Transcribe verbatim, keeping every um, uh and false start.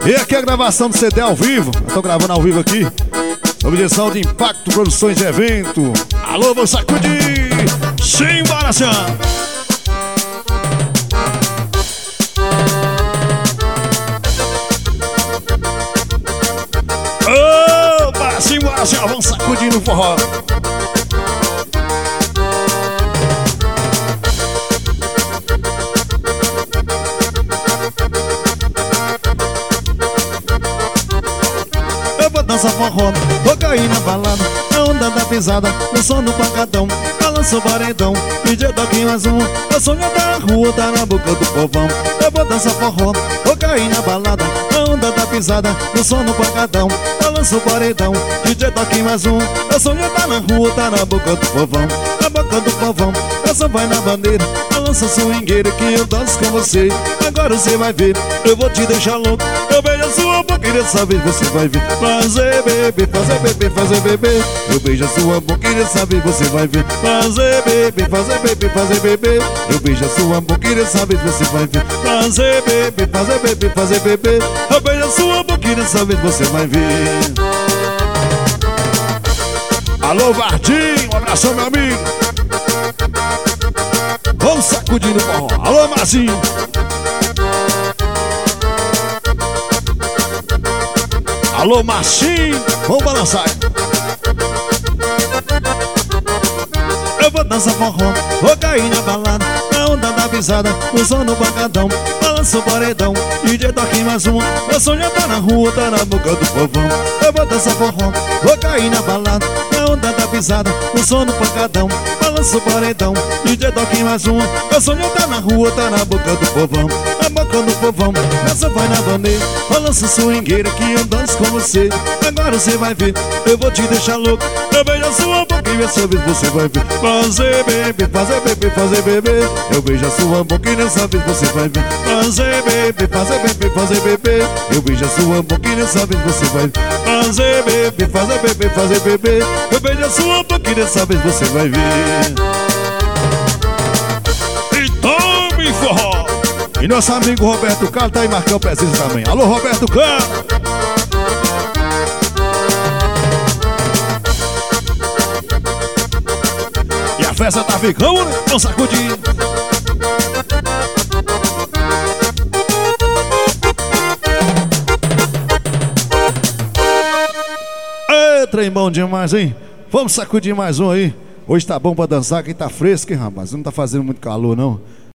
E aqui é a gravação do C D ao vivo. Eu tô gravando ao vivo aqui, sob direção de Impacto Produções de Evento. Alô, vou sacudir! Simbora, Sam! Opa, simbora, Sam! Vamos sacudir no forró. Dança forró, vou cair na balada, na onda da pisada, no som do pancadão, balança o paredão, D J toca mais um, eu sonho da rua, tá na boca do povão. Eu vou dançar forró, vou cair na balada, na onda da pisada, no som do pancadão, balança o paredão, D J toca mais um, eu sonho tá na rua, tá na boca do povão. Na boca do povão, essa vai na bandeira, balança swingueira que eu danço com você. Agora você vai ver, eu vou te deixar louco, eu beijo a sua boca e dessa vez você vai ver. Fazer bebê, fazer bebê, fazer bebê, eu beijo a sua boca e dessa vez você vai ver. Fazer bebê, fazer bebê, fazer bebê, eu beijo a sua boca e dessa vez você vai ver. Fazer bebê, fazer bebê, fazer bebê, eu beijo a sua boca e dessa vez você vai ver. Alô, Vardinho, um abração, meu amigo. Vamos sacudir no forró. Alô, Marcinho. Alô, Marcinho, vamos balançar. Eu vou dançar forró, vou cair na balada, na onda da pisada, no som do pancadão, balança o paredão, D J toca mais um, meu sonho tá na rua, tá na boca do povão. Eu vou dançar forró, vou cair na balada, na onda da pisada, no som do pancadão, balança o paredão, D J toca mais um, meu sonho tá na rua, tá na boca do povão. Na boca do povão, essa vai na bandeira, balança swingueira que eu danço com você. Agora você vai ver, eu vou te deixar louco, eu beijo a sua boca e dessa vez você vai ver. Fazer bebê, fazer bebê, fazer bebê, eu beijo a sua boca e dessa vez você vai ver. Fazer bebê, fazer bebê, fazer bebê, eu beijo a sua boca e dessa vez você vai ver. Fazer bebê, fazer bebê, fazer bebê, eu beijo a sua boca e dessa vez você vai ver. E tome forró! E nosso amigo Roberto Carlos tá aí marcando presença também. Alô, Roberto Carlos! E a festa tá ficando, né? Vamos sacudir! Ê, trem bom demais, hein? Vamos sacudir mais um aí. Hoje tá bom pra dançar, quem tá fresco, hein, rapaz? Não tá fazendo muito calor, não.